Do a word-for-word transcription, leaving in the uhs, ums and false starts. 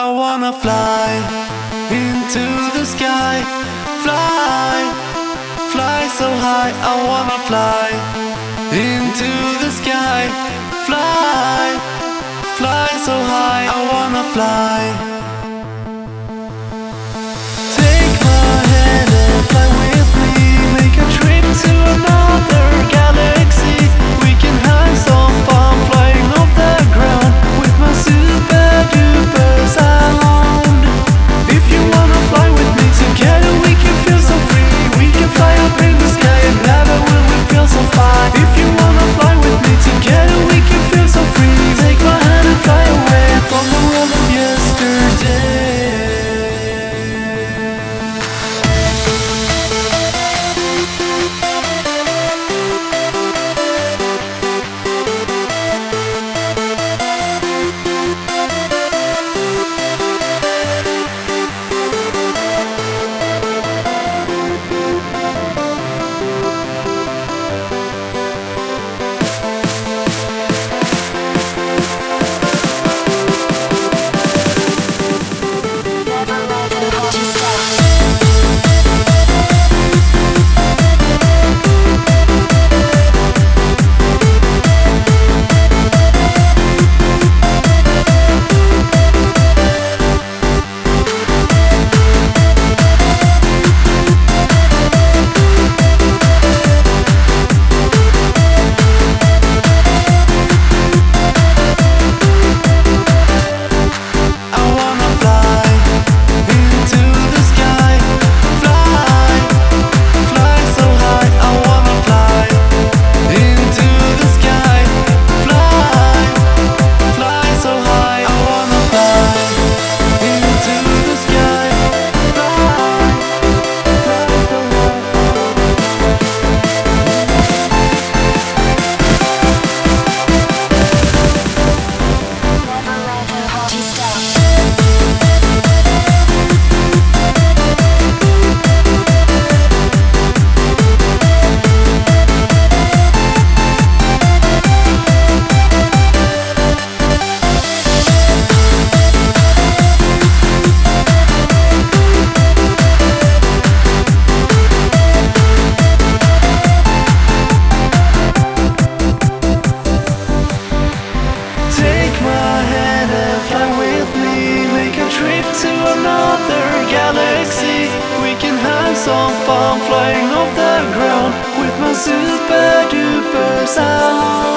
I wanna fly into the sky, fly, fly so high. I wanna fly into the sky, fly, fly so high. I wanna fly. Take my hand and fly with me, make a trip to another galaxy. We can have some fun flying off the ground with my super duper sound. If you wanna fly with me, together we can feel so free. We can fly up in the sky and never will we feel so fine. If you wanna fly with me, together we can feel so free. Take my hand and fly away from the world of yesterday. To another galaxy, we can have some fun flying off the ground with my super duper sound.